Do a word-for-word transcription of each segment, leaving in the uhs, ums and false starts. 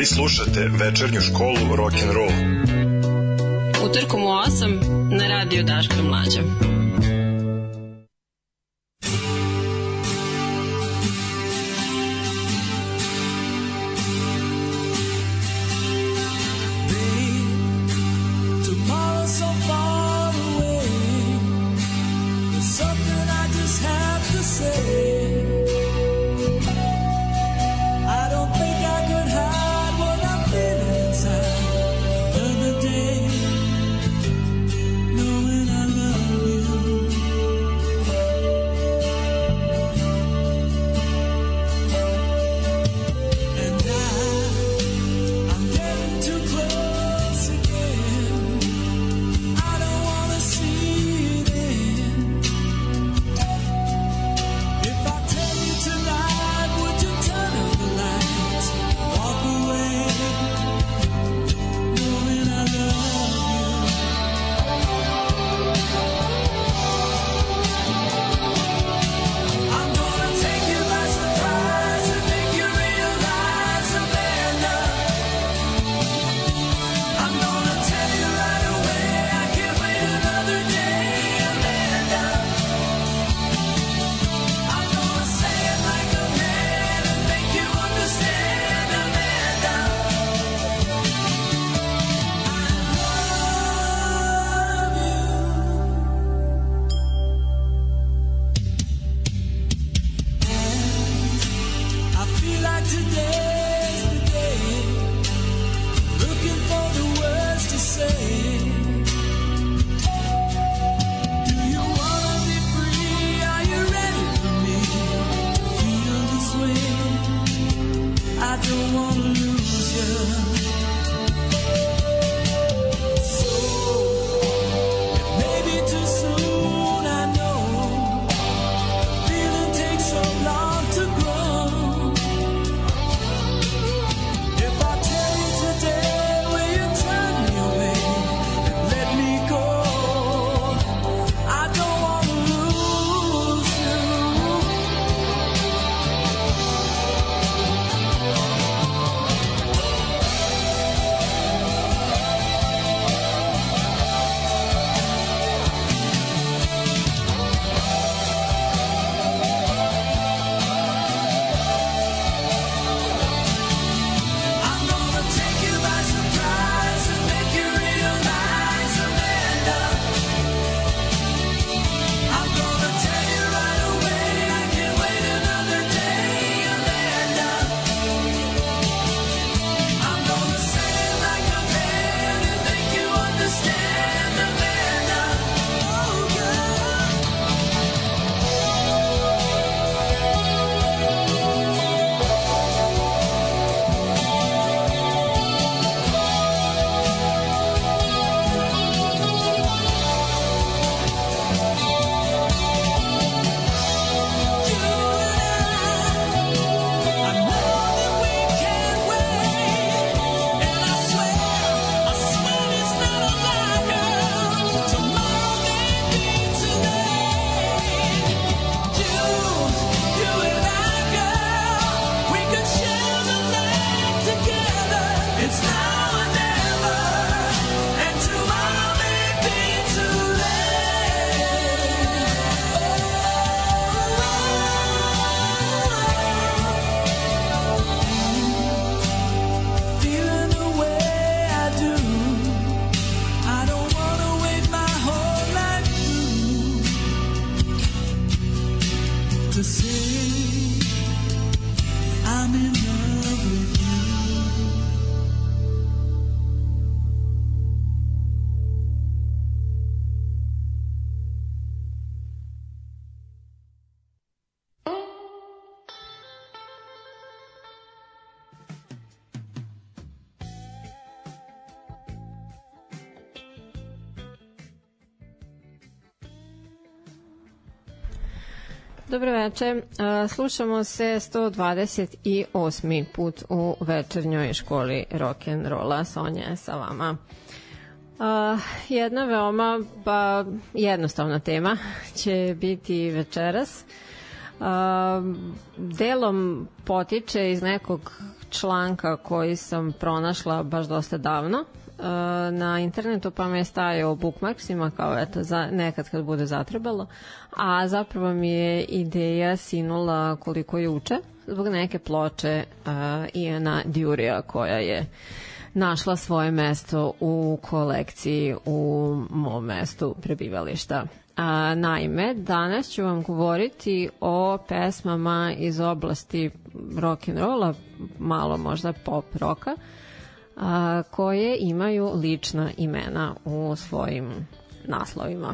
Vi slušate večernju školu rock'n'roll. Utorkom u osam na radiju Daško i Mlađa. Dobro večer, slušamo se sto dvadeset osmi put u večernjoj školi rock'n'rolla. Sonja je sa vama. Jedna veoma pa, jednostavna tema će biti večeras. Delom potiče iz nekog članka koji sam pronašla baš dosta davno na internetu, pa me je stajao bookmarksima kao eto za nekad kad bude zatrebalo, a zapravo mi je ideja sinula koliko juče zbog neke ploče uh, Iana Durija koja je našla svoje mesto u kolekciji u mom mestu prebivališta. A, naime, danas ću vam govoriti o pesmama iz oblasti rock'n'rolla, malo možda pop roka, a, koje imaju lična imena u svojim naslovima.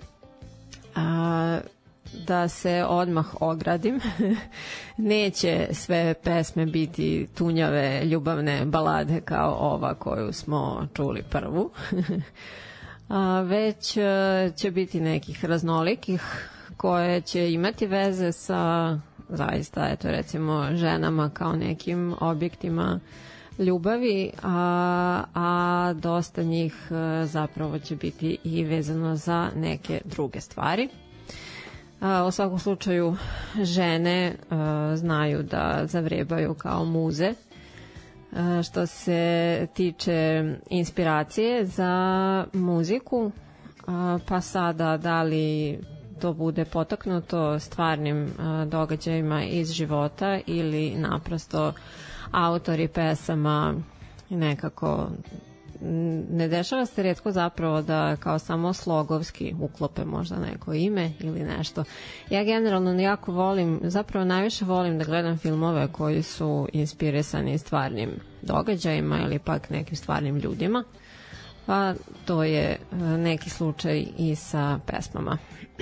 A, da se odmah ogradim, neće sve pesme biti tunjave ljubavne balade kao ova koju smo čuli prvu, a, već će biti nekih raznolikih koje će imati veze sa zaista, eto recimo, ženama kao nekim objektima ljubavi, a, a dosta njih zapravo će biti i vezano za neke druge stvari. U svakom slučaju žene uh, znaju da zavrebaju kao muze. Uh, što se tiče inspiracije za muziku, uh, pa sada da li to bude potaknuto stvarnim uh, događajima iz života ili naprosto autori pesama nekako ne dešava se retko zapravo da kao samo slogovski uklope možda neko ime ili nešto. Ja generalno jako volim, zapravo najviše volim da gledam filmove koji su inspirisani stvarnim događajima ili pak nekim stvarnim ljudima, pa to je neki slučaj i sa pesmama.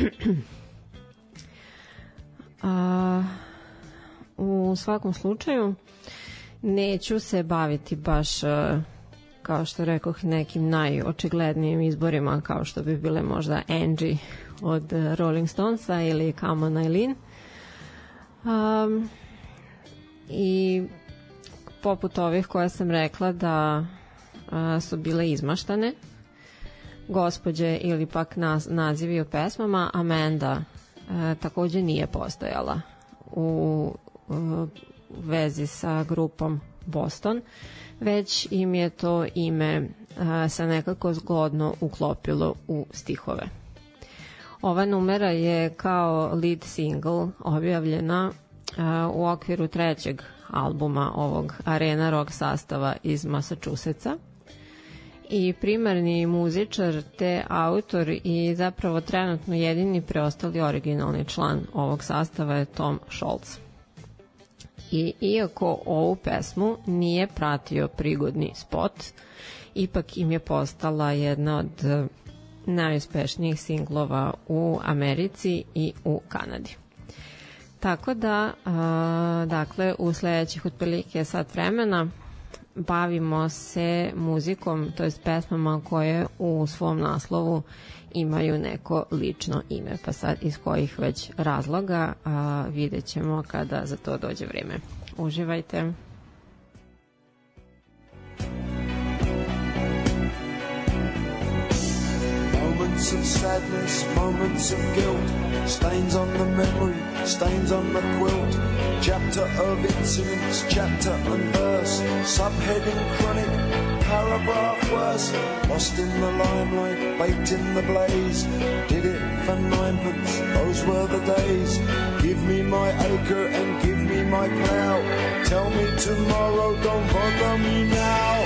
A, u svakom slučaju neću se baviti baš kao što rekoh nekim najočiglednijim izborima kao što bi bile možda Angie od Rolling Stonesa ili Come on Eileen. Um, i poput ovih koje sam rekla da uh, su bile izmaštane gospođe ili pak naz, nazivi o pesmama, Amanda uh, takođe nije postojala u uh, vezi sa grupom Boston, već im je to ime a, se nekako zgodno uklopilo u stihove. Ova numera je kao lead single objavljena a, u okviru trećeg albuma ovog arena rock sastava iz Massachusettsa i primarni muzičar te autor i zapravo trenutno jedini preostali originalni član ovog sastava je Tom Scholz. I iako ovu pesmu nije pratio prigodni spot, ipak im je postala jedna od najuspešnijih singlova u Americi i u Kanadi. Tako da, a, dakle, u sledećih otprilike sat vremena bavimo se muzikom, to jest pesmama koje u svom naslovu imaju neko lično ime, pa sad iz kojih već razloga a, vidjet ćemo kada za to dođe vreme. Uživajte! Moments of sadness, moments of guilt, stains on the memory, stains on the quilt, chapter of incidents, chapter and verse, subheading chronic, paragraph worse, lost in the limelight, baked in the blaze, did it for ninepence, those were the days, give me my acre and give me my plough, tell me tomorrow, don't bother me now.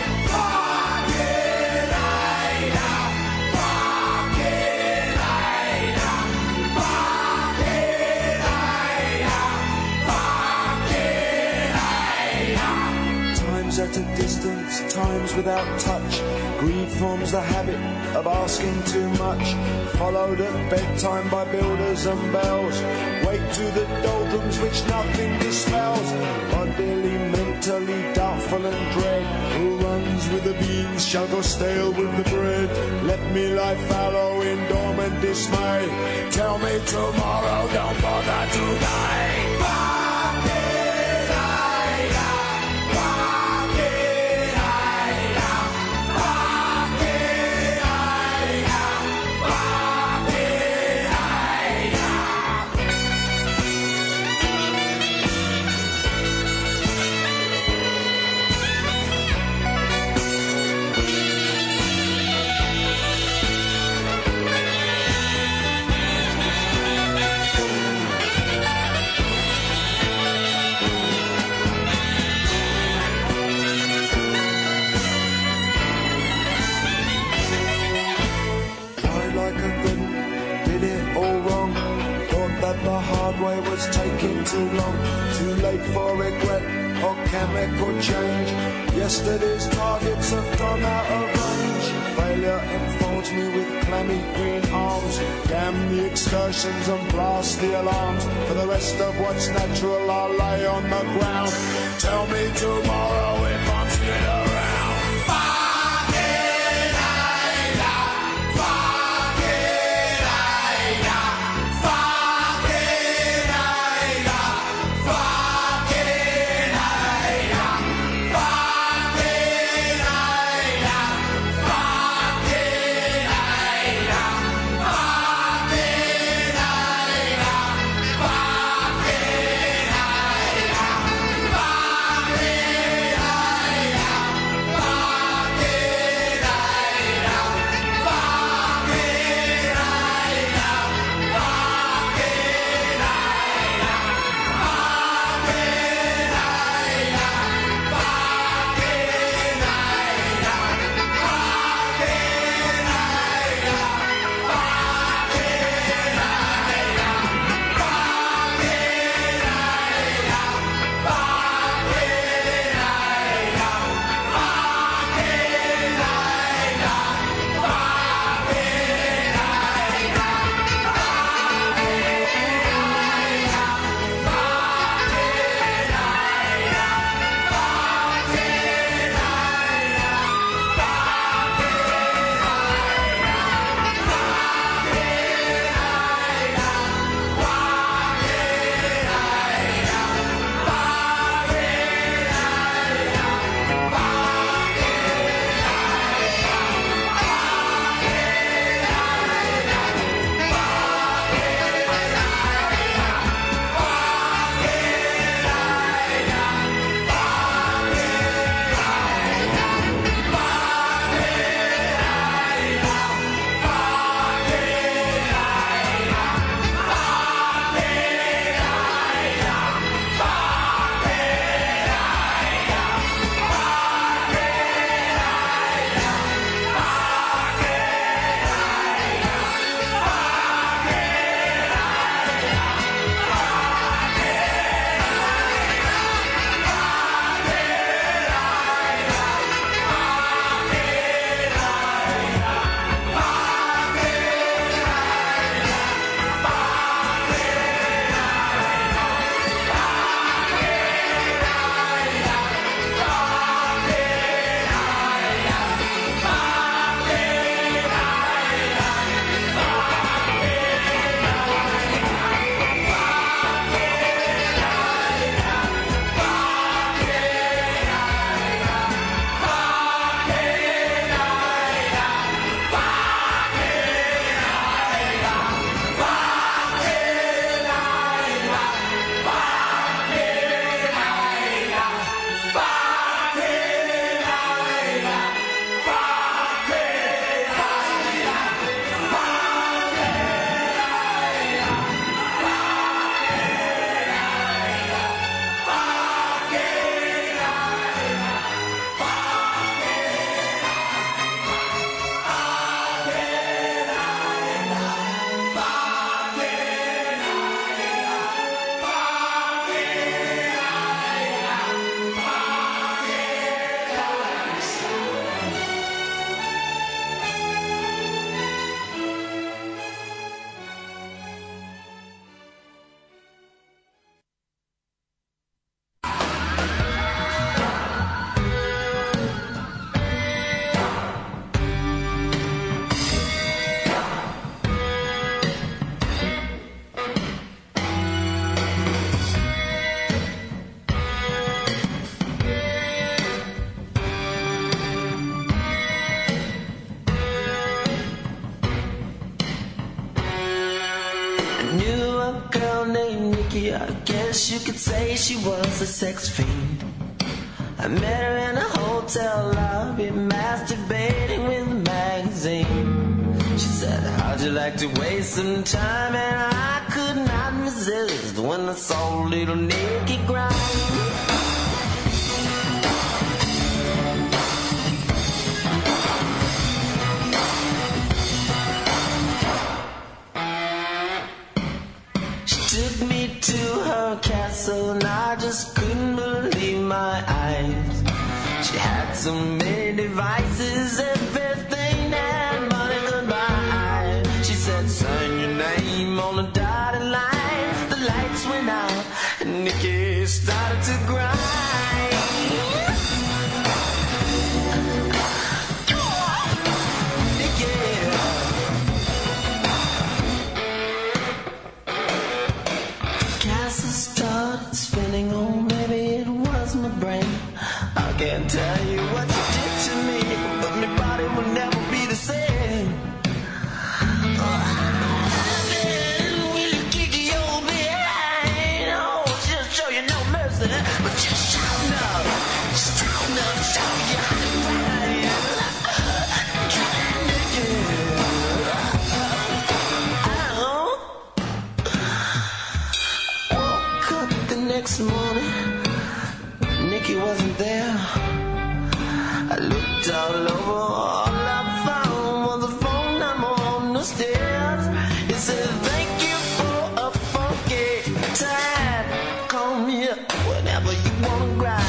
At a distance, times without touch, greed forms the habit of asking too much, followed at bedtime by builders and bells, wake to the doldrums which nothing dispels, bodily, mentally, doubtful and dread, who runs with the beans shall go stale with the bread, let me lie fallow in dormant dismay, tell me tomorrow, don't bother today. too long, too late for regret or chemical change. Yesterday's targets have gone out of range. Failure enfolds me with clammy green arms. Damn the excursions and blast the alarms. For the rest of what's natural I'll lay on the ground. Tell me tomorrow if I'm still around. I guess you could say she was a sex fiend. I met her in a hotel lobby, masturbating with a magazine. She said, how'd you like to waste some time? And I could not resist when I saw a little naked grind. To her castle my eyes. She had so many devices, everything that money could buy. She said, sign your name on the dotted line. The lights went out and Nikki started to grind. Spinning, oh, maybe it was my brain. I can't tell you what you did to me, but my body will never be the same. Oh, then will you kick your behind? Oh, just show you no mercy, but just shout enough, shout enough, shout you how to cry. Next morning, Nikki wasn't there. I looked all over, all I found was a phone number on the stairs. It said, thank you for a funky time. Call me up whenever you wanna cry.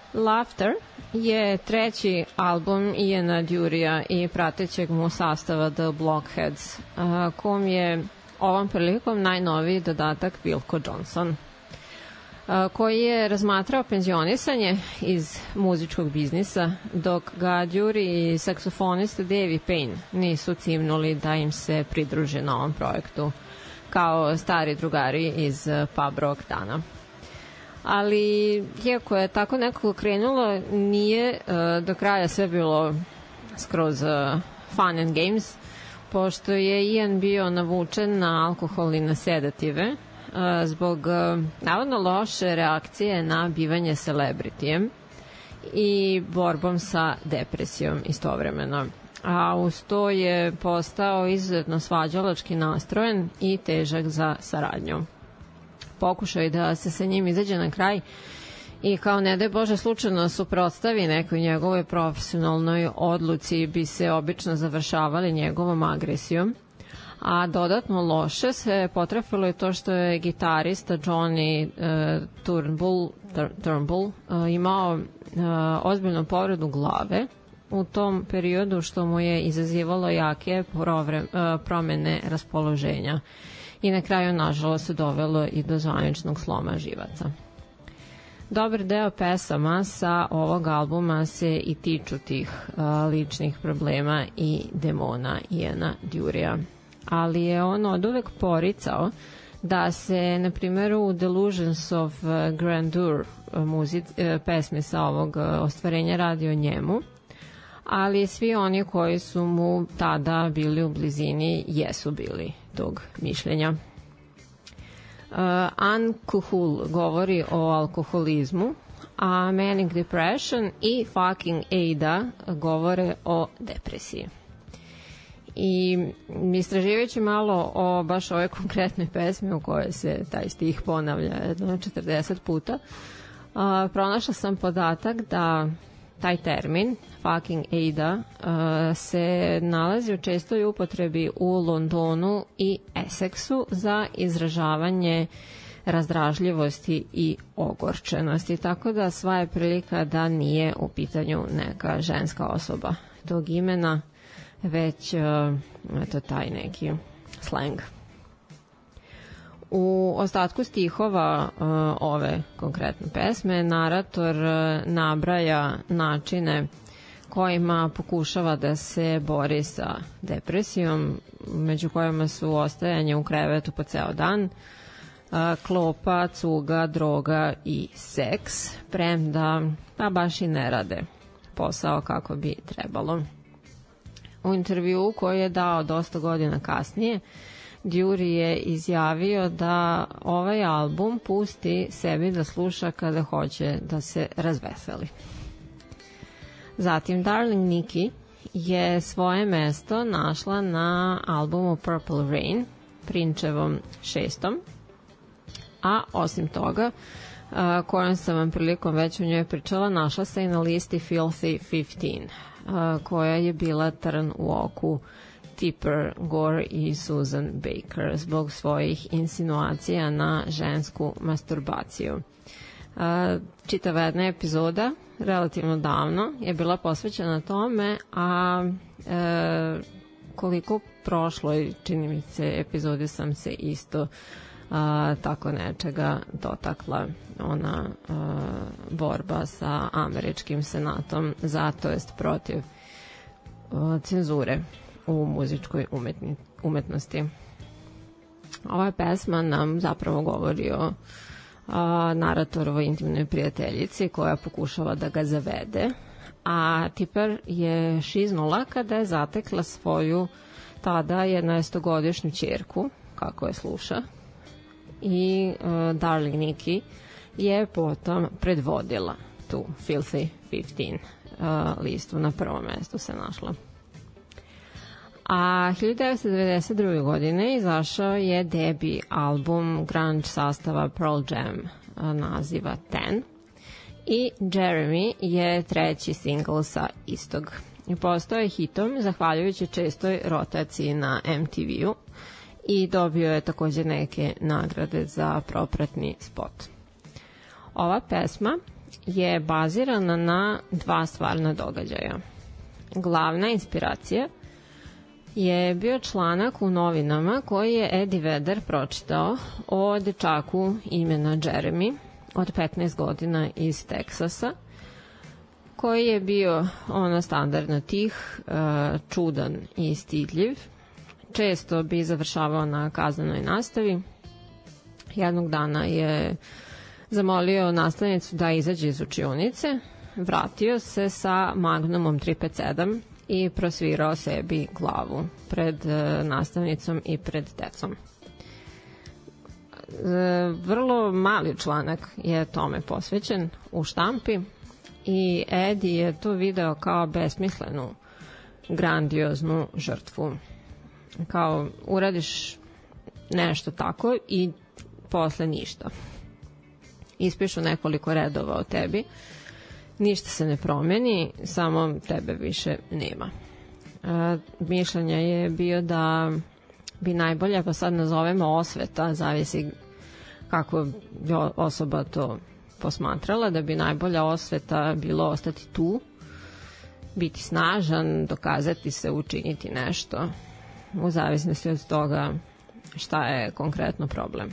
Laughter je treći album Iana Durija i pratećeg mu sastava The Blockheads, kom je ovom prilikom najnoviji dodatak Wilko Johnson, koji je razmatrao penzionisanje iz muzičkog biznisa, dok ga Dury i saksofonista Davey Payne nisu cimnuli da im se pridruže na ovom projektu kao stari drugari iz pub rock dana. Ali, iako je tako nekako krenulo, nije uh, do kraja sve bilo skroz uh, fun and games, pošto je Ian bio navučen na alkohol i na sedative uh, zbog uh, navodno loše reakcije na bivanje celebritijem i borbom sa depresijom istovremeno. A uz to je postao izuzetno svađalački nastrojen i težak za saradnju. Pokušaj da se sa njim izađe na kraj i kao ne daj Bože slučajno suprotstavi nekoj njegovoj profesionalnoj odluci bi se obično završavali njegovom agresijom. A dodatno loše se potrefilo je to što je gitarista Johnny uh, Turnbull, Turnbull uh, imao uh, ozbiljnu povredu glave u tom periodu, što mu je izazivalo jake provre, uh, promene raspoloženja. I na kraju, nažalost, se dovelo i do zvaničnog sloma živaca. Dobar deo pesama sa ovog albuma se i tiču tih uh, ličnih problema i demona Iana Durija. Ali je on od uvek poricao da se, na primjer, u Delusions of Grandeur muzic, pesmi sa ovog ostvarenja radi o njemu, ali svi oni koji su mu tada bili u blizini jesu bili tog mišljenja. Uh, Uncool govori o alkoholizmu, a Manic Depression i Fucking Ada govore o depresiji. I istraživajući malo o baš ovoj konkretnoj pesmi u kojoj se taj stih ponavlja jedno četrdeset puta, uh, pronašla sam podatak da taj termin, Fucking Ada, uh, se nalazi u čestoj upotrebi u Londonu i Essexu za izražavanje razdražljivosti i ogorčenosti, tako da sva je prilika da nije u pitanju neka ženska osoba tog imena, već uh, eto, taj neki slang. U ostatku stihova uh, ove konkretne pesme narator uh, nabraja načine kojima pokušava da se bori sa depresijom, među kojima su ostajanje u krevetu po ceo dan, uh, klopa, cuga, droga i seks, premda pa baš i ne rade posao kako bi trebalo. U intervjuu koji je dao dosta godina kasnije, Dury je izjavio da ovaj album pusti sebi da sluša kada hoće da se razveseli. Zatim Darling Nikki je svoje mesto našla na albumu Purple Rain, Prinčevom šestom, a osim toga, kojom sam vam prilikom već u njoj pričala, našla se i na listi Filthy petnaest, koja je bila trn u oku Tipper Gore i Susan Baker zbog svojih insinuacija na žensku masturbaciju. Čitava jedna epizoda, relativno davno, je bila posvećena tome, a e, koliko prošloj, čini mi se, epizodi sam se isto a, tako nečega dotakla, ona a, borba sa američkim senatom za, to jest protiv a, cenzure u muzičkoj umetni, umetnosti. Ova pesma nam zapravo govori o a, naratorovoj intimnoj prijateljici koja pokušava da ga zavede, a Tipper je šiznula kada je zatekla svoju tada jednaestogodišnju ćerku, kako je sluša, i uh, Darling Nikki je potom predvodila tu Filthy petnaest uh, listu, na prvom mestu se našla. A hiljadu devetsto devedeset druge. godine izašao je debi album grunge sastava Pearl Jam uh, naziva Ten, i Jeremy je treći singl sa istog. I postao je hitom zahvaljujući čestoj rotaciji na M T V-u i dobio je također neke nagrade za propratni spot. Ova pesma je bazirana na dva stvarna događaja. Glavna inspiracija je bio članak u novinama koji je Eddie Vedder pročitao o dečaku imena Jeremy od petnaest godina iz Teksasa, koji je bio ono standardno tih, čudan i stidljiv. Često bi završavao na kaznenoj nastavi. Jednog dana je zamolio nastavnicu da izađe iz učionice, vratio se sa Magnumom tri pet sedam i prosvirao sebi glavu pred nastavnicom i pred decom. Vrlo mali članak je tome posvećen u štampi i Eddie je to video kao besmislenu, grandioznu žrtvu. Kao uradiš nešto tako i posle ništa. Ispišu nekoliko redova o tebi, ništa se ne promeni, samo tebe više nema. E, mišljenje je bio da bi najbolje, pa sad nazovemo osveta, zavisi kako bi osoba to posmatrala, da bi najbolja osveta bilo ostati tu, biti snažan, dokazati se, učiniti nešto, u zavisnosti od toga šta je konkretno problem.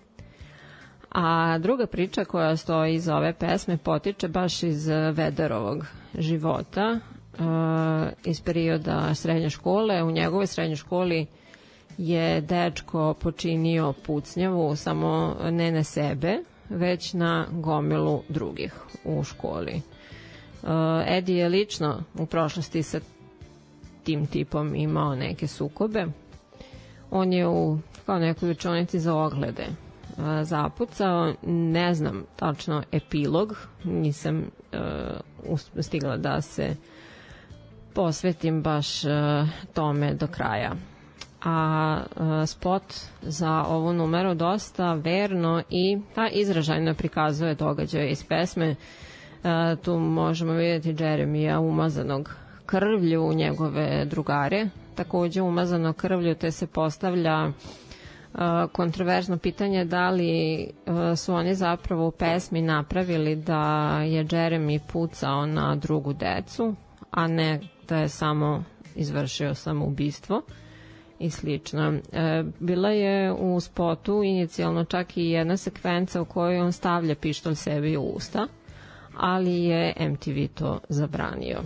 A druga priča koja stoji iza ove pesme potiče baš iz Vedderovog života, iz perioda srednje škole. U njegovoj srednjoj školi je dečko počinio pucnjavu, samo ne na sebe, već na gomilu drugih u školi. Eddie je lično u prošlosti sa tim tipom imao neke sukobe. On je u kao nekoj učionici za oglede zapucao, ne znam tačno epilog, nisam uh, stigla da se posvetim baš uh, tome do kraja. A uh, spot za ovu numeru dosta verno i pa, izražajno prikazuje događaje iz pesme. Uh, tu možemo vidjeti Jeremija umazanog krvlju, njegove drugare takođe umazano krvlju, te se postavlja kontroverzno pitanje da li su oni zapravo u pesmi napravili da je Jeremy pucao na drugu decu, a ne da je samo izvršio samoubistvo i slično. Bila je u spotu inicijalno čak i jedna sekvenca u kojoj on stavlja pištolj sebi u usta, ali je M T V to zabranio.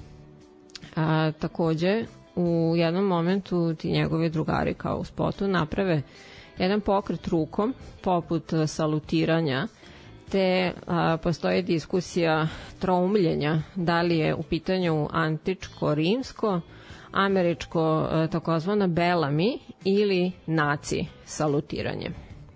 A, takođe, u jednom momentu ti njegovi drugari kao u spotu naprave jedan pokret rukom poput salutiranja, te a, postoji diskusija troumljenja da li je u pitanju antičko-rimsko, američko takozvano Bellamy ili naci salutiranje.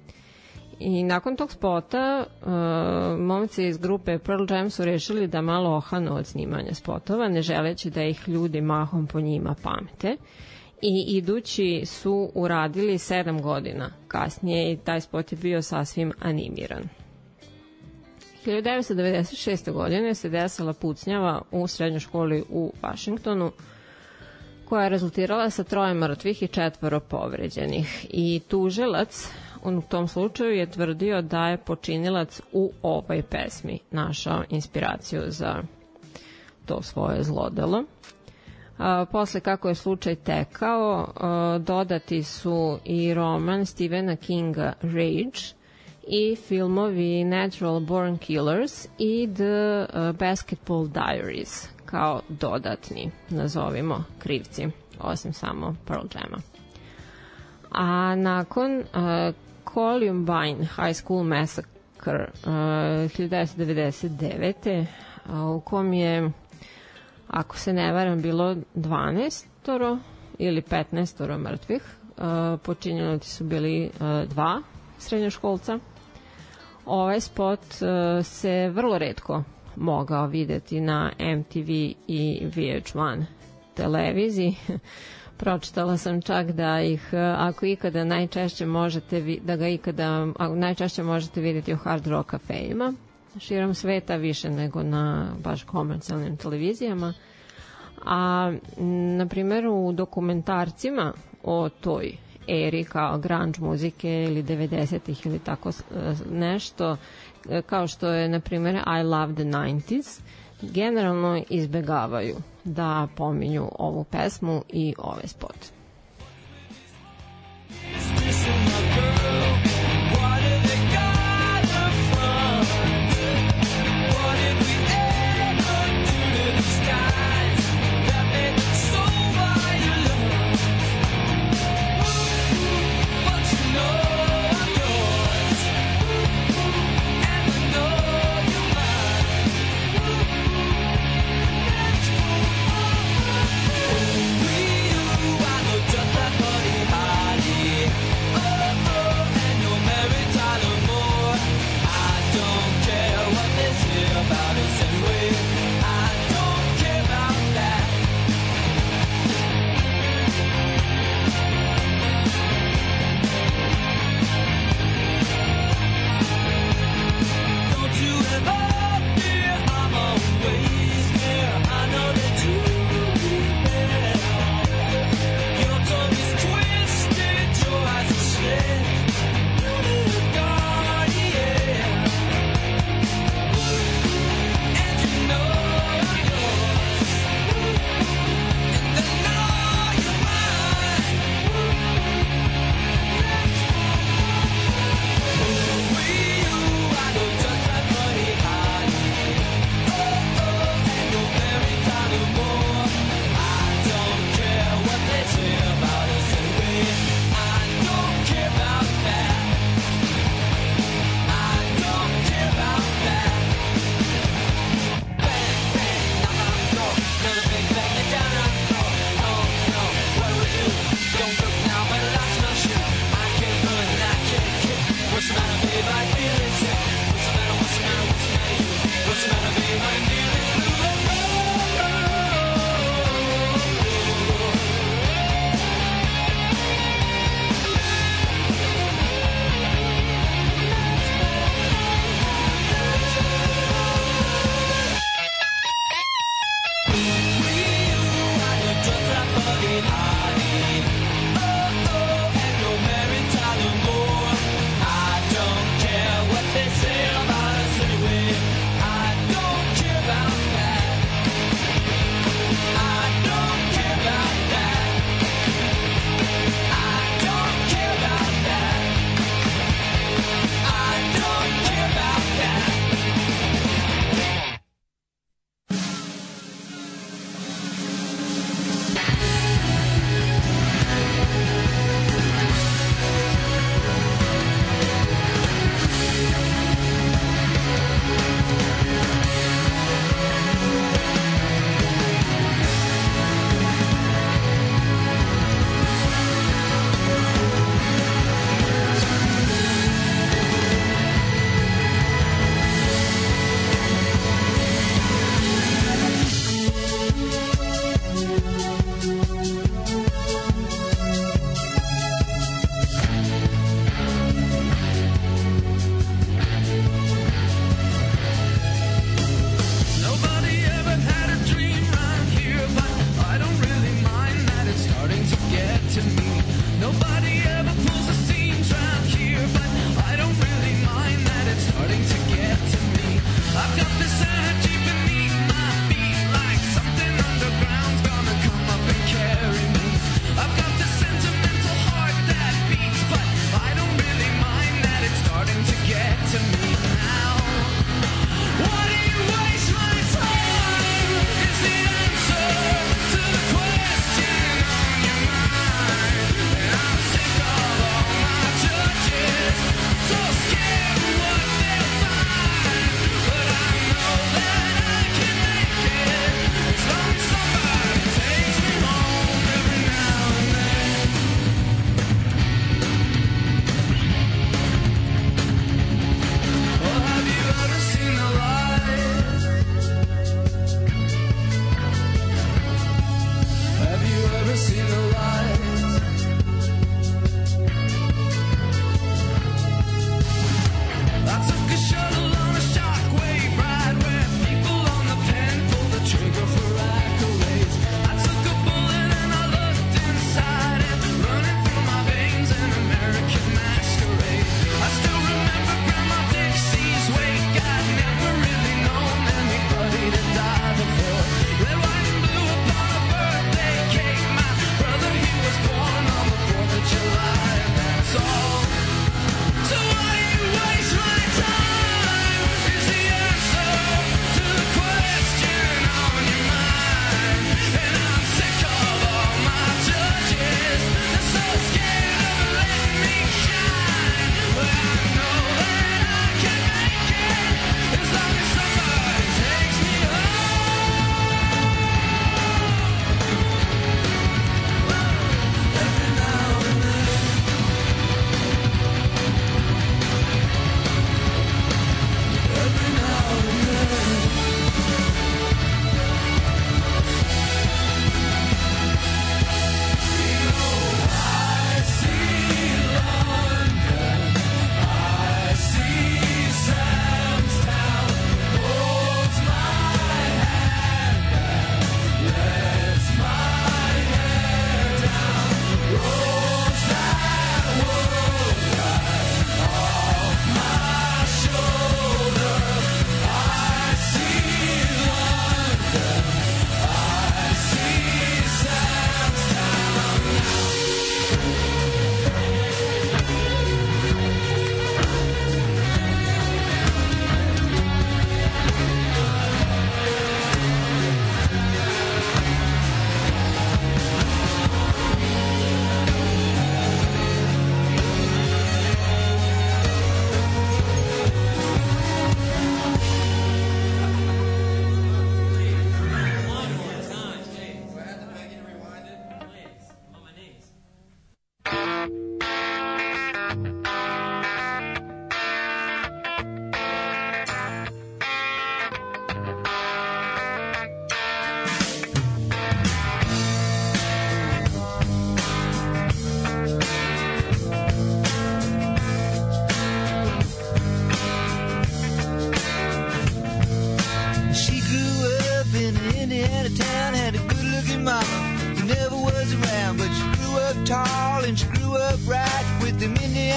I nakon tog spota uh, momci iz grupe Pearl Jam su rešili da malo ohanu od snimanja spotova, ne želeći da ih ljudi mahom po njima pamte, i idući su uradili sedam godina kasnije i taj spot je bio sasvim animiran. hiljadu devetsto devedeset šeste. godine se desila pucnjava u srednjoj školi u Vašingtonu, koja je rezultirala sa troje mrtvih i četvoro povređenih, i tužilac u tom slučaju je tvrdio da je počinilac u ovoj pesmi našao inspiraciju za to svoje zlodelo. A, posle kako je slučaj tekao, a, dodati su i roman Stephena Kinga Rage i filmovi Natural Born Killers i The Basketball Diaries kao dodatni, nazovimo, krivci, osim samo Pearl Jama. A nakon uh, Columbine High School Massacre uh, hiljadu devetsto devedeset devete. Uh, u kom je, ako se ne varam, bilo dvanaestoro ili petnaestoro mrtvih. Uh, počinjenici su bili uh, dva srednjoškolca. Ovaj spot uh, se vrlo retko mogao videti na M T V i V H jedan televiziji. Pročitala sam čak da ih, ako ikada najčešće možete, da ga ikada najčešće možete vidjeti u hard rock kafejima širom sveta, više nego na baš komercijalnim televizijama. A na primjer u dokumentarcima o toj eri kao grunge muzike ili devedesetih ili tako nešto, kao što je, na primjer, I Love the nineties, generalno izbegavaju da pominju ovu pesmu i ovaj spot. I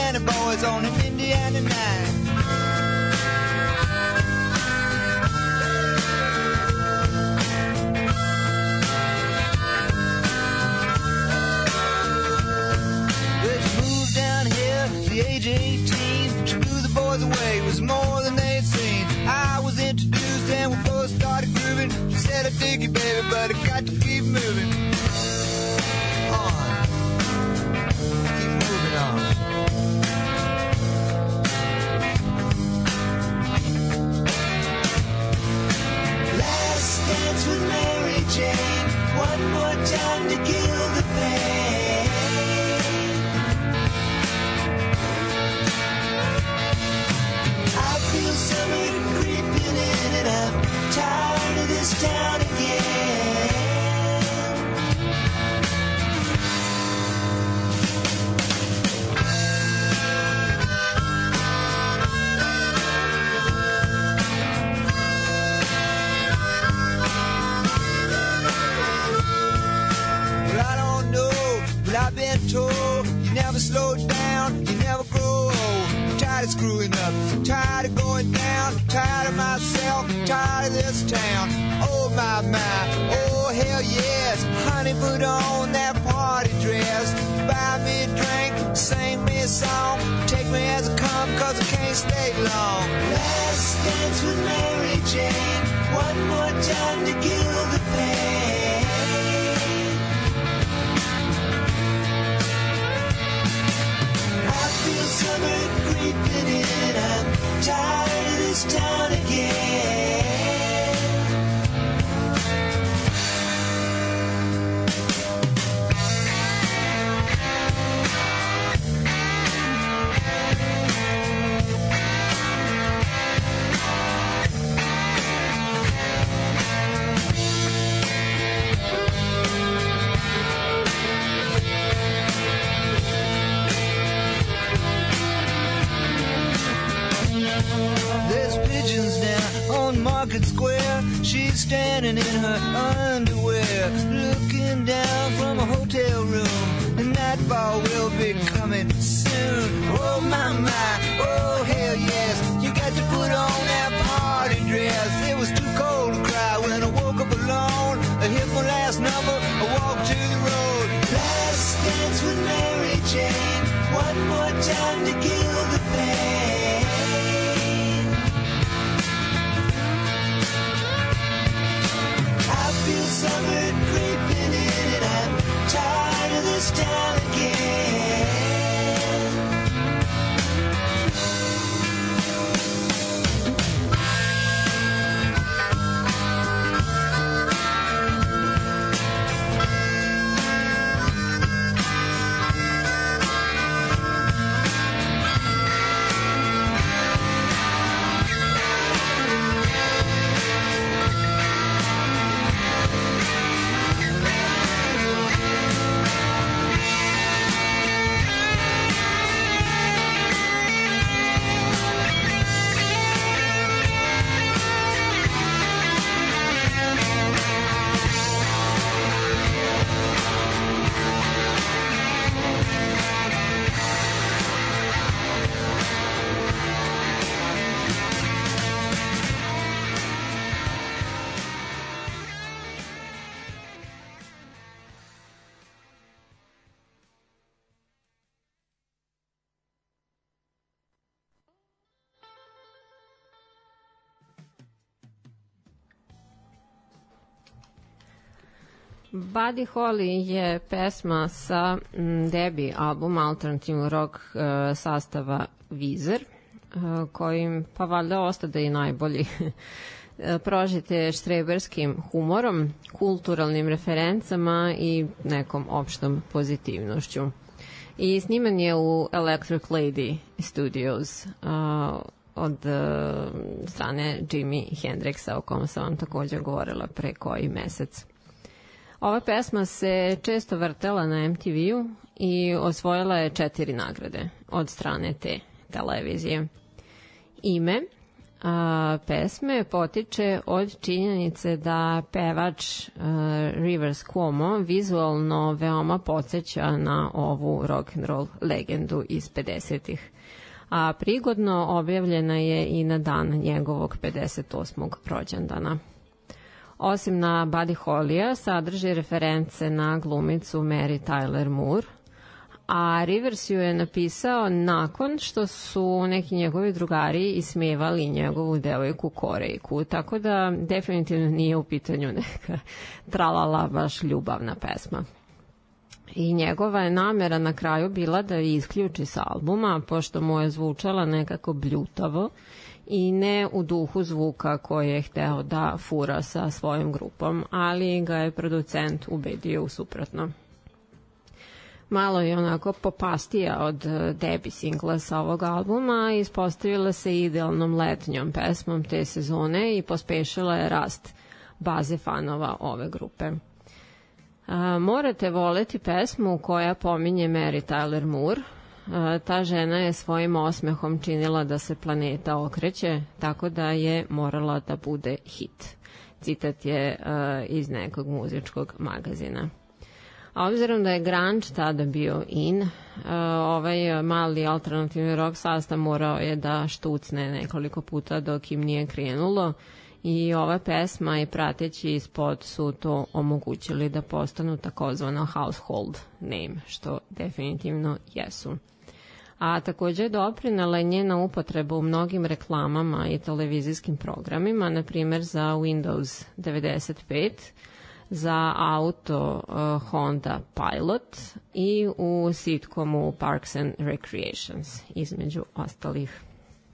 Indiana boys on an Indiana night. The age eighteen, she blew the boys away, it was more than they'd seen. I was introduced and we both started grooving. She said, I dig you, baby, but I got to keep moving on. Keep moving on. Last dance with Mary Jane, one more time to kill the pain. Summer creeping in and I'm tired of this town again. Well, I don't know, but I've been told you never slow down, you never grow old. Tired of screwing up, tired of going down, tired of myself, tired of this town. Oh my, my, oh hell yes. Honey, put on that party dress, buy me a drink, sing me a song, take me as I come cause I can't stay long. Last dance with Mary Jane, one more time to kill the pain. I feel summer creeping in, I'm tired of this town again. Market Square, she's standing in her underwear, looking down from a hotel room. The nightfall will be coming soon. Oh my, my, oh hell yes. You got to put on that party dress. It was too cold to cry when I woke up alone. I hit my last number, I walked to the road. Last dance with Mary Jane, one more time to kill the pain. Feel summer creeping in and I'm tired of this town again. Buddy Holly je pesma sa m, debi albuma alternativnog rock e, sastava Weezer, e, kojim pa valjda ostade i najbolji prožite štreberskim humorom, kulturalnim referencama i nekom opštom pozitivnošću. I sniman je u Electric Lady Studios uh, od uh, strane Jimi Hendrixa, o kom sam vam takođe govorila pre koji mesec. Ova pesma se često vrtela na em te ve-u i osvojila je četiri nagrade od strane te televizije. Ime, a, pesme potiče od činjenice da pevač a, Rivers Cuomo vizualno veoma podsjeća na ovu rock and roll legendu iz pedesetih. A prigodno objavljena je i na dan njegovog pedeset osmog rođendana. Osim na Buddy Hollya, sadrži reference na glumicu Mary Tyler Moore, a Rivers ju je napisao nakon što su neki njegovi drugari ismevali njegovu devojku Korejku, tako da definitivno nije u pitanju neka tralala baš ljubavna pesma. I njegova je namera na kraju bila da je isključi s albuma, pošto mu je zvučala nekako bljutavo i ne u duhu zvuka koji je hteo da fura sa svojom grupom, ali ga je producent ubedio u suprotno. Malo je onako popastija od debi singla sa ovog albuma, ispostavila se idealnom letnjom pesmom te sezone i pospešila je rast baze fanova ove grupe. A, morate voleti pesmu koja pominje Mary Tyler Moore. A, ta žena je svojim osmehom činila da se planeta okreće, tako da je morala da bude hit. Citat je a, iz nekog muzičkog magazina. A obzirom da je grunge tada bio in, ovaj mali alternativni rock sastav morao je da štucne nekoliko puta dok im nije krenulo i ova pesma i prateći spot su to omogućili da postanu takozvano household name, što definitivno jesu. A takođe je doprinela je njena upotreba u mnogim reklamama i televizijskim programima, na primjer za Windows devedeset pet, za auto uh, Honda Pilot i u sitcomu Parks and Recreations, između ostalih.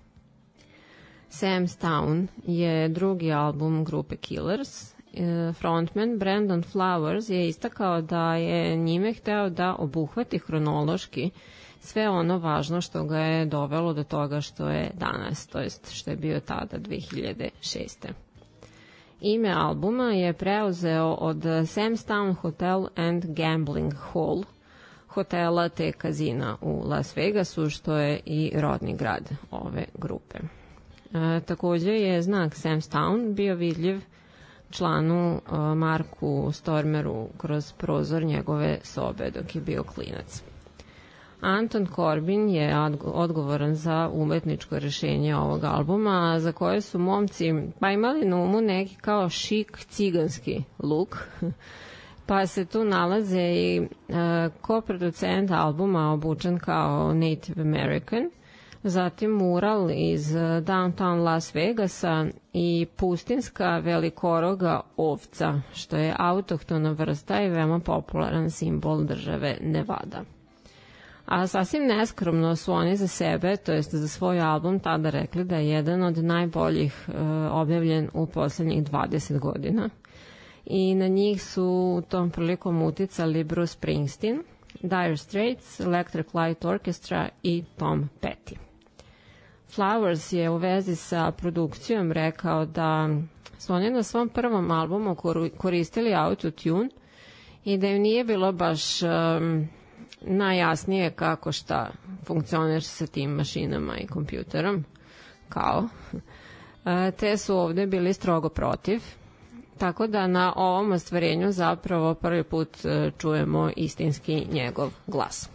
Sam's Town je drugi album grupe Killers. Frontman Brandon Flowers je istakao da je njime hteo da obuhvati hronološki sve ono važno što ga je dovelo do toga što je danas, to jest što je bio tada dve hiljade šeste. Ime albuma je preuzeo od Sam's Town Hotel and Gambling Hall, hotela te kazina u Las Vegasu, što je i rodni grad ove grupe. E, takođe je znak Sam's Town bio vidljiv članu e, Marku Stormeru kroz prozor njegove sobe dok je bio klinac. Anton Corbin je odgovoran za umetničko rešenje ovog albuma, za koje su momci pa imali na umu neki kao šik ciganski look, pa se tu nalaze i uh, koproducent albuma obučen kao Native American, zatim mural iz downtown Las Vegasa i pustinska velikoroga ovca, što je autohtona vrsta i veoma popularan simbol države Nevada. A sasvim neskromno su oni za sebe, to jest za svoj album, tada rekli da je jedan od najboljih e, objavljen u poslednjih dvadeset godina. I na njih su tom prilikom uticali Bruce Springsteen, Dire Straits, Electric Light Orchestra i Tom Petty. Flowers je u vezi sa produkcijom rekao da su oni na svom prvom albumu koristili autotune i da im nije bilo baš um, najjasnije kako šta funkcioniš sa tim mašinama i kompjuterom, kao. Te su ovde bili strogo protiv, tako da na ovom ostvarenju zapravo prvi put čujemo istinski njegov glas.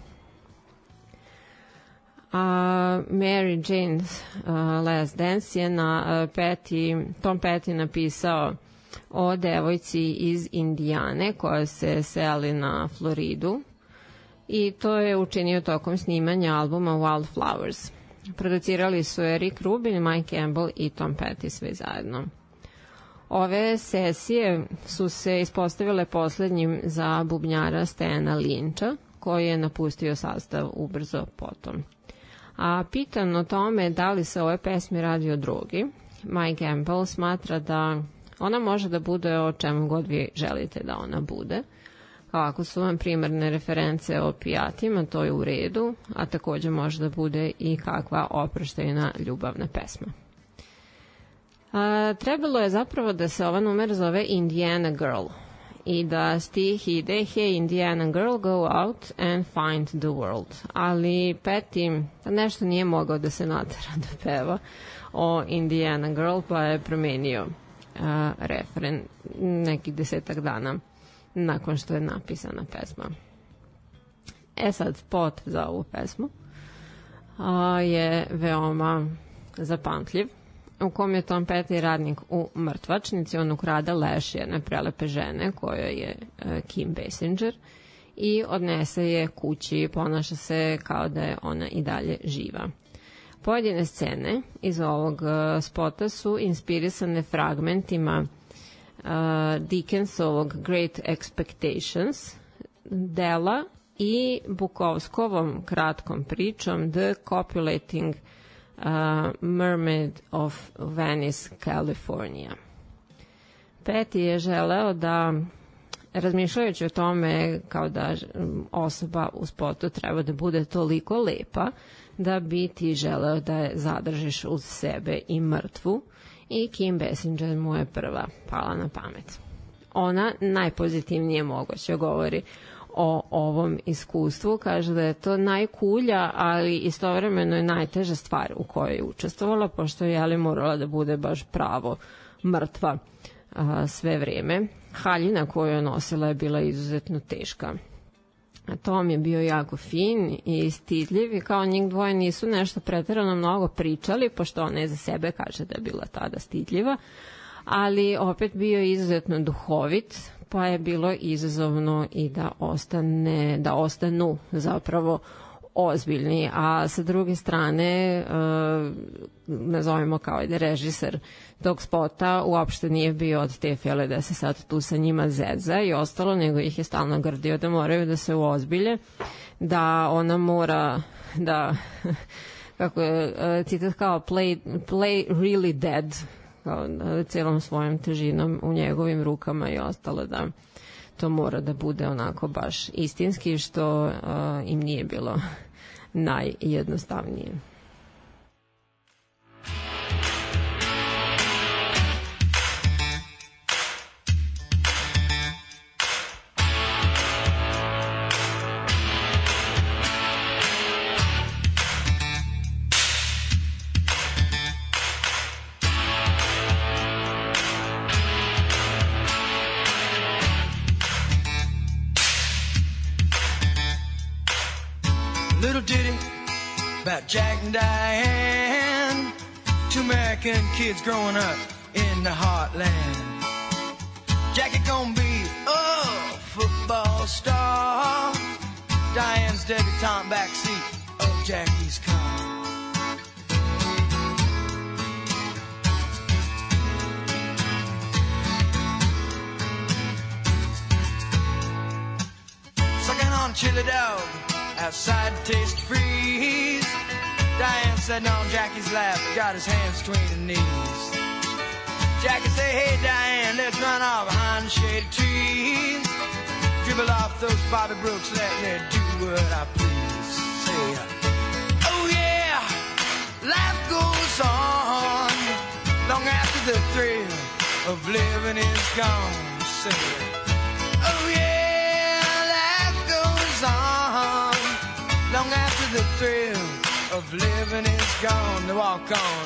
A Mary Jane's uh, Last Dance je na uh, Petty, Tom Petty napisao o devojci iz Indijane koja se seli na Floridu i to je učinio tokom snimanja albuma Wildflowers. Producirali su je Rick Rubin, Mike Campbell i Tom Petty sve zajedno. Ove sesije su se ispostavile poslednjim za bubnjara Stana Lyncha, koji je napustio sastav ubrzo potom. A pitan o tome da li se ove pesmi radi o drogi, Mike Campbell smatra da ona može da bude o čemu god vi želite da ona bude. Ako su vam primarne reference o opijatima, to je u redu, a takođe može da bude i kakva oproštajna ljubavna pesma. A, trebalo je zapravo da se ova numer zove Indiana Girl i da stih ide Hey Indiana girl, go out and find the world. Ali Petty nešto nije mogao da se natera da peva o Indiana girl, pa je promenio uh, refren nekih desetak dana nakon što je napisana pesma. E sad, spot za ovu pesmu uh, je veoma zapamtljiv, u kom je Tom Petty radnik u mrtvačnici. On ukrade leš jedne prelepe žene kojoj je uh, Kim Basinger i odnese je kući i ponaša se kao da je ona i dalje živa. Pojedine scene iz ovog uh, spota su inspirisane fragmentima uh, Dickensovog Great Expectations dela i Bukovskovom kratkom pričom The Copulating uh, Mermaid of Venice, California. Petty je želeo da, razmišljajući o tome kao da osoba u spotu treba da bude toliko lepa da bi ti želeo da je zadržiš uz sebe i mrtvu, i Kim Basinger mu je prva pala na pamet. Ona najpozitivnije moguće govori o ovom iskustvu, kaže da je to najkulja, ali istovremeno je najteža stvar u kojoj je učestvovala, pošto je ali morala da bude baš pravo mrtva a, sve vrijeme. Haljina koju je nosila je bila izuzetno teška. A Tom je bio jako fin i stidljiv i kao njih dvoje nisu nešto pretjerano mnogo pričali, pošto ona je za sebe kaže da je bila tada stidljiva, ali opet bio je izuzetno duhovit, pa je bilo izazovno i da ostane, da ostanu zapravo ozbiljni, a sa druge strane nazovimo kao da režiser tog spota uopšte nije bio od te fele da se sad tu sa njima zeza i ostalo, nego ih je stalno grdio da moraju da se uozbilje, da ona mora da kako je citat kao play, play really dead, kao celom svojom težinom u njegovim rukama i ostalo, da to mora da bude onako baš istinski, što uh, im nije bilo najjednostavnije. Little ditty about Jack and Diane, two American kids growing up in the heartland. Jackie gonna be a football star, Diane's debutante backseat of Jackie's car. Sucking on chili dog outside to taste freeze. Diane sitting on Jackie's lap, got his hands between her knees. Jackie say, hey Diane, let's run off behind the shady trees. Dribble off those Bobby Brooks, let me do what I please. Say, oh yeah, life goes on long after the thrill of living is gone. Say, oh yeah, life goes on long after the thrill of living is gone. To walk on.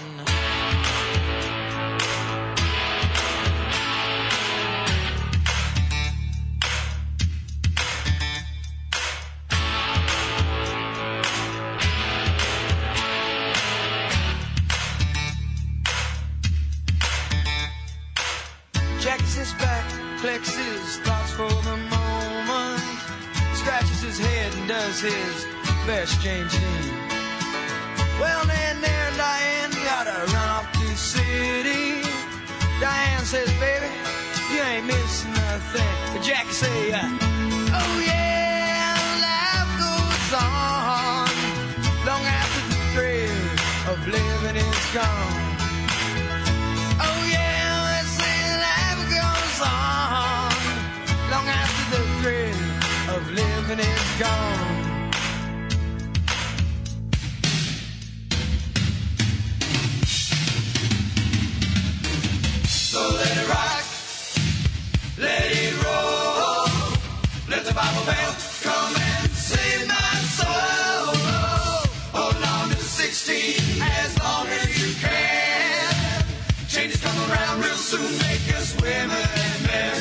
Jackie sits back, collects his thoughts for the moment, scratches his head and does his best James Dean. Well, then there, Diane, gotta run off to the city. Diane says, baby, you ain't missing nothing. But Jackie say, uh, oh yeah, life goes on long after the thrill of living is gone. Oh yeah, let's say life goes on long after the thrill of living is gone. So let it rock, let it roll. to make us women and men.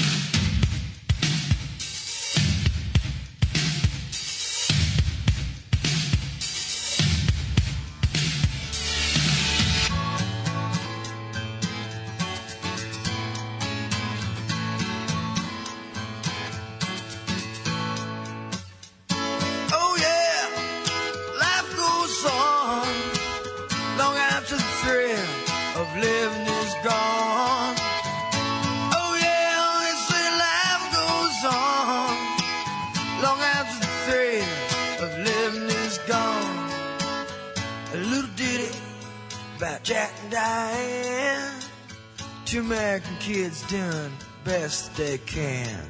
Oh yeah, life goes on long after the thrill of living is gone. Oh yeah, they say life goes on long after the thrill of living is gone. A little ditty about Jack and Diane, two American kids doing the best they can.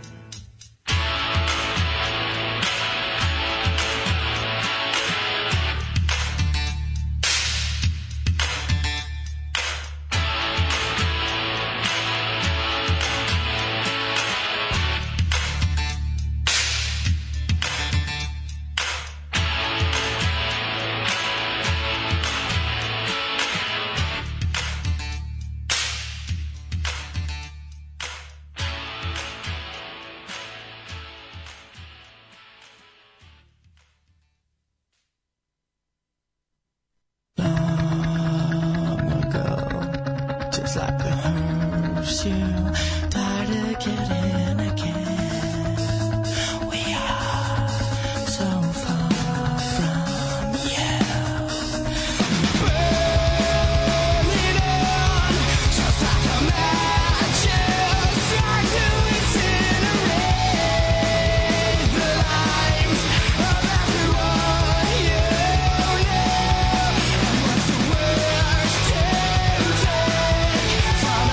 From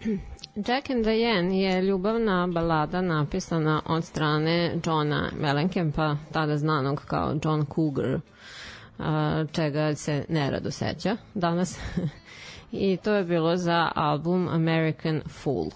Jack and Diane je ljubavna balada napisana od strane Johna Mellencampa, tada znanog kao John Cougar, čega se nerado seća danas. I to je bilo za album American Fool.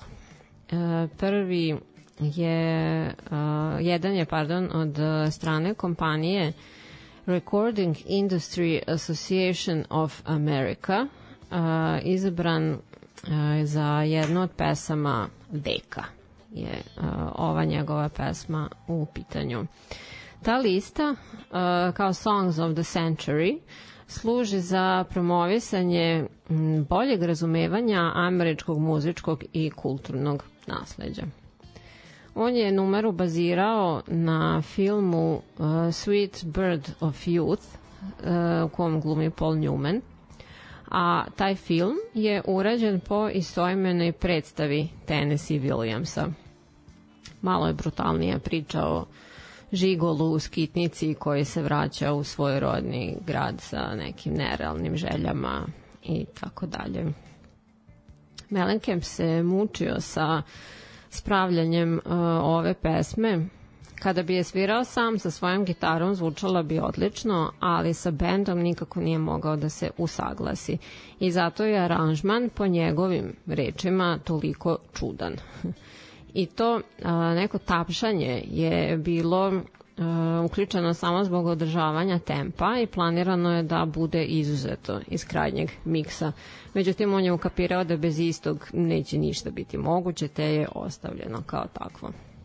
Prvi je, jedan je, pardon, od strane kompanije Recording Industry Association of America, izabran za jednu od pesama veka je ova njegova pesma u pitanju. Ta lista kao Songs of the Century služi za promovisanje boljeg razumevanja američkog muzičkog i kulturnog nasleđa. On je numeru bazirao na filmu uh, Sweet Bird of Youth, uh, u kom glumi Paul Newman, a taj film je urađen po istoimenoj predstavi Tennessee Williamsa. Malo je brutalnija priča o žigolu u skitnici koji se vraća u svoj rodni grad sa nekim nerealnim željama i tako dalje. Mellencamp se mučio sa spravljanjem uh, ove pesme. Kada bi je svirao sam sa svojom gitarom, zvučala bi odlično, ali sa bendom nikako nije mogao da se usaglasi. I zato je aranžman po njegovim rečima toliko čudan. I to uh, neko tapšanje je bilo uh, uključeno samo zbog održavanja tempa i planirano je da bude izuzeto iz krajnjeg miksa. Međutim, on je ukapirao da bez istog neće ništa biti moguće, te je ostavljeno kao takvo.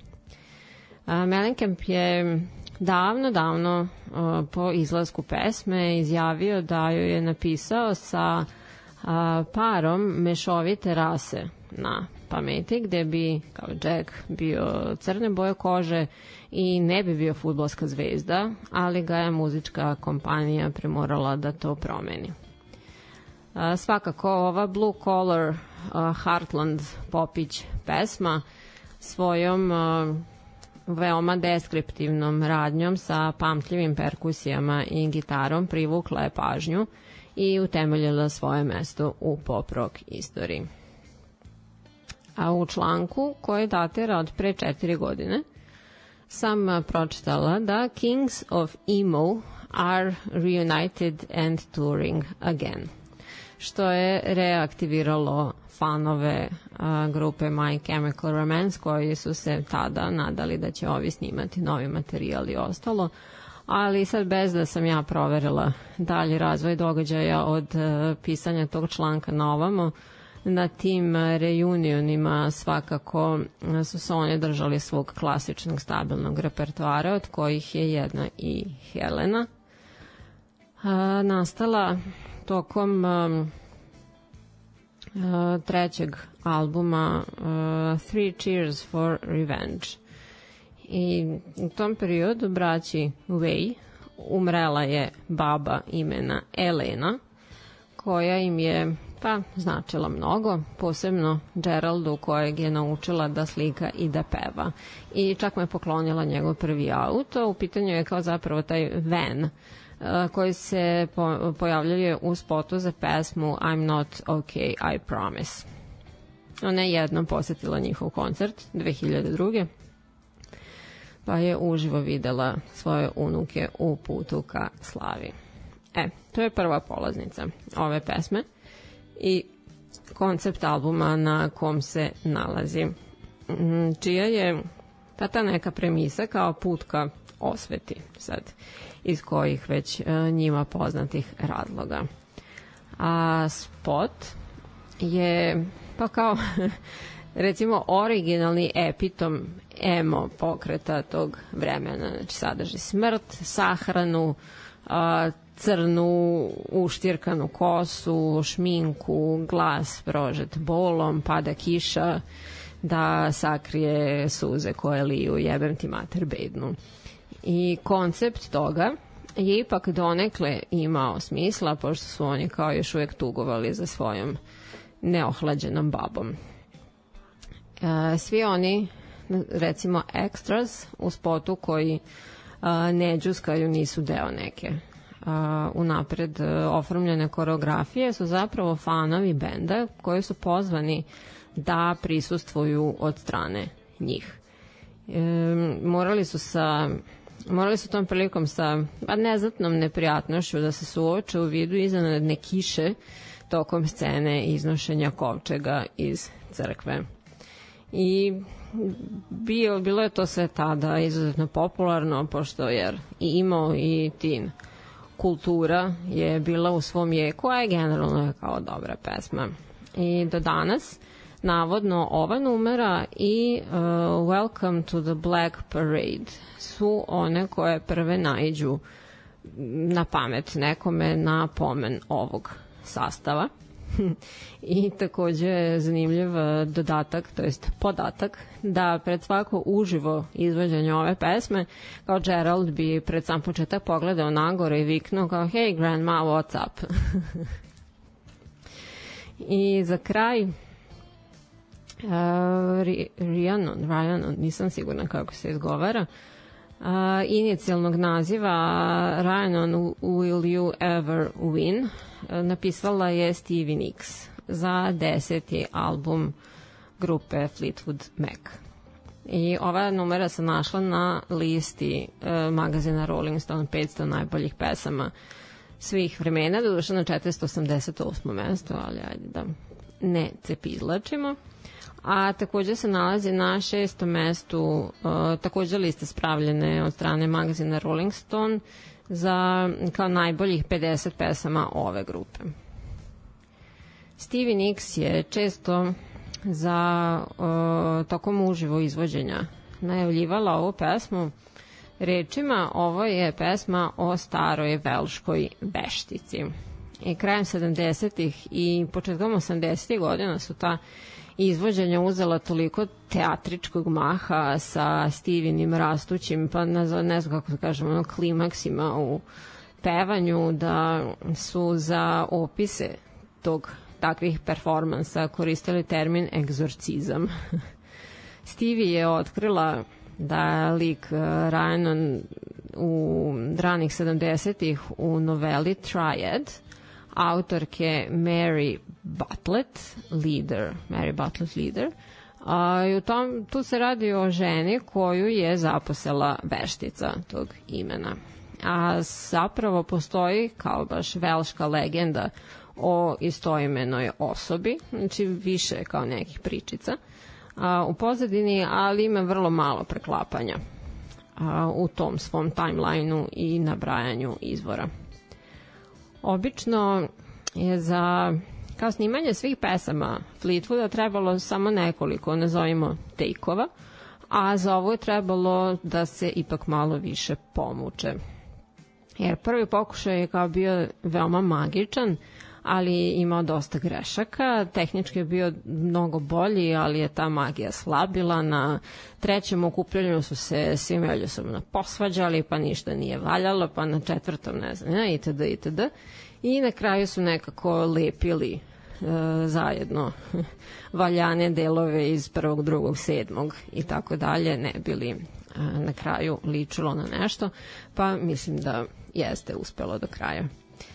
Uh, Mellencamp je davno, davno uh, po izlasku pesme izjavio da ju je napisao sa uh, parom mešovite rase na pameti, gde bi kao Jack bio crne boje kože i ne bi bio fudbalska zvezda, ali ga je muzička kompanija primorala da to promeni. Uh, svakako ova Blue Collar uh, Heartland popić pesma svojom uh, veoma deskriptivnom radnjom sa pamtljivim perkusijama i gitarom privukla je pažnju i utemeljila svoje mesto u pop rock istoriji. A u članku koji datira od pre četiri godine sam pročitala da Kings of Emo are reunited and touring again, što je reaktiviralo fanove a, grupe My Chemical Romance, koji su se tada nadali da će ovi snimati novi materijal i ostalo, ali sad bez da sam ja proverila dalji razvoj događaja od a, pisanja tog članka na ovamo, na tim reunionima svakako su se oni držali svog klasičnog stabilnog repertoara, od kojih je jedna i Helena, a, nastala tokom a, a, trećeg albuma a, Three Cheers for Revenge. I u tom periodu braći Way umrela je baba imena Elena, koja im je pa značila mnogo, posebno Geraldu, kojeg je naučila da slika i da peva. I čak me poklonila njegov prvi auto. U pitanju je kao zapravo taj van koji se po, pojavljuje u spotu za pesmu I'm Not Okay, I Promise. Ona je jednom posetila njihov koncert dve hiljade druge. pa je uživo videla svoje unuke u putu ka slavi. E, to je prva polaznica ove pesme i koncept albuma na kom se nalazi, čija je ta, ta neka premisa kao put ka osveti, sad, iz kojih već njima poznatih razloga. A spot je pa kao recimo originalni epitom emo pokreta tog vremena. Znači sadrži smrt, sahranu, crnu uštirkanu kosu, šminku, glas prožet bolom, pada kiša da sakrije suze koje liju, jebem ti mater bednu. I koncept toga je ipak donekle imao smisla, pošto su oni kao još uvijek tugovali za svojom neohlađenom babom. E, svi oni, recimo extras u spotu koji a, ne džuskaju, nisu deo neke a, unapred oformljene koreografije, su zapravo fanovi benda koji su pozvani da prisustvuju od strane njih. E, morali su sa morali su tom prilikom sa pa neznatnom neprijatnošću da se suoče u vidu iznenadne kiše tokom scene iznošenja kovčega iz crkve. I bio, bilo je to sve tada izuzetno popularno, pošto jer i imao i teen kultura je bila u svom jeku, a je generalno je kao dobra pesma. I do danas navodno ova numera i uh, Welcome to the Black Parade su one koje prve naiđu na pamet nekome na pomen ovog sastava. I takođe je zanimljiv dodatak, to jest podatak, da pred svako uživo izvođenje ove pesme, kao Gerald bi pred sam početak pogledao nagore i viknuo kao hey grandma, what's up? I za kraj uh, Rhiannon, Rhiannon, nisam sigurna kako se izgovara, Uh, inicijalnog naziva Rhiannon Will You Ever Win uh, napisala je Stevie Nicks za deseti album grupe Fleetwood Mac. I ova numera se našla na listi uh, magazina Rolling Stone petsto najboljih pesama svih vremena, doduše na četiristo osamdeset osmom mestu, ali ajde da ne cepizlačimo. A takođe se nalazi na šestom mestu uh, takođe liste spravljene od strane magazina Rolling Stone za kao najboljih pedeset pesama ove grupe. Stevie Nicks je često za uh, tokom uživo izvođenja najavljivala ovu pesmu rečima: ovo je pesma o staroj velškoj veštici. I krajem sedamdesetih i početkom osamdesetih godina su ta izvođenja uzela toliko teatričkog maha sa Stevinim rastućim, pa ne, ne znam kako da kažem, ono, klimaksima u pevanju, da su za opise tog takvih performansa koristili termin egzorcizam. Stevie je otkrila da lik Rhiannon u ranih sedamdesetih u noveli Triad autorke Mary Bartlett Leader, Mary Bartlett Leader, a, i u tom, tu se radi o ženi koju je zaposela veštica tog imena. A zapravo postoji kao baš velška legenda o istoimenoj osobi, znači više kao nekih pričica a, u pozadini, ali ima vrlo malo preklapanja a, u tom svom timelineu i nabrajanju izvora. Obično je za kao snimanje svih pesama Fleetwooda trebalo samo nekoliko, nazovimo, take-ova, a za ovo je trebalo da se ipak malo više pomuče. Jer prvi pokušaj je kao bio veoma magičan, ali imao dosta grešaka, tehnički je bio mnogo bolji, ali je ta magija slabila. Na trećem okupljanju su se svi međusobno posvađali, pa ništa nije valjalo, pa na četvrtom ne znam, ne, itd. itd. I na kraju su nekako lepili e, zajedno valjane delove iz prvog, drugog, sedmog i tako dalje, ne bili e, na kraju ličilo na nešto, pa mislim da jeste uspelo do kraja.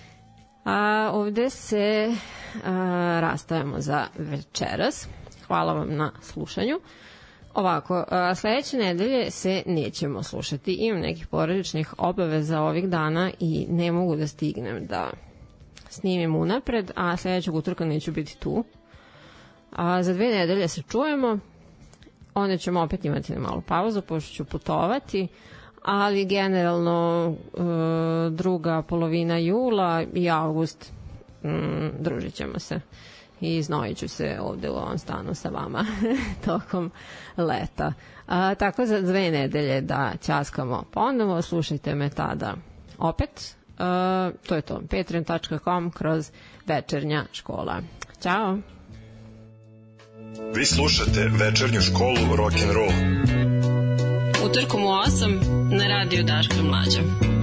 A ovde se a, rastajamo za večeras. Hvala vam na slušanju. Ovako, a, sledeće nedelje se nećemo slušati. Imam nekih porodičnih obaveza ovih dana i ne mogu da stignem da snimim unapred, a sledećeg utorka neću biti tu. A za dve nedelje se čujemo. Onda ćemo opet imati na malu pauzu, pošto ću putovati, ali generalno e, druga polovina jula i avgust mm, družit ćemo se i znojit ću se ovde u ovom stanu sa vama tokom leta. A, tako za dve nedelje da ćaskamo ponovo, slušajte me tada opet. A, to je to, patreon dot com kroz večernja škola. Ćao! Vi slušate večernju školu rock'n'roll. Utorkom u osam na radiju Daško i Mlađa.